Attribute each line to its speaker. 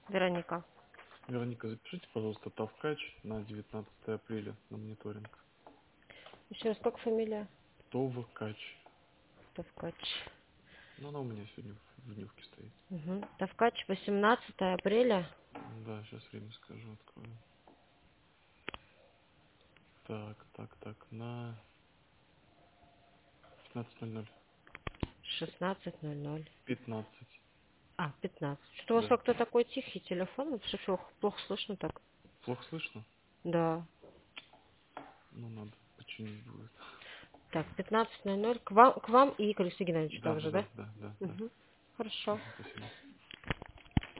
Speaker 1: Вероника.
Speaker 2: Вероника, запишите, пожалуйста, Тавкач на 19 апреля на мониторинг.
Speaker 1: Еще раз, как фамилия?
Speaker 2: Товкач.
Speaker 1: Тавкач.
Speaker 2: Ну, она у меня сегодня в дневке стоит.
Speaker 1: Угу. Тавкач, 18 апреля.
Speaker 2: Да, сейчас время скажу, открою. Так, на 15:00.
Speaker 1: 16:00.
Speaker 2: 15.
Speaker 1: 15. Что у вас
Speaker 2: Да.
Speaker 1: как-то такой тихий телефон? Вот что плохо слышно так.
Speaker 2: Плохо слышно?
Speaker 1: Да.
Speaker 2: Ну, надо починить будет.
Speaker 1: Так, 15:00. К вам и к Алексею Геннадьевичу
Speaker 2: Да,
Speaker 1: также,
Speaker 2: да,
Speaker 1: да?
Speaker 2: да, да, да, да.
Speaker 1: Угу. Хорошо.
Speaker 2: Спасибо.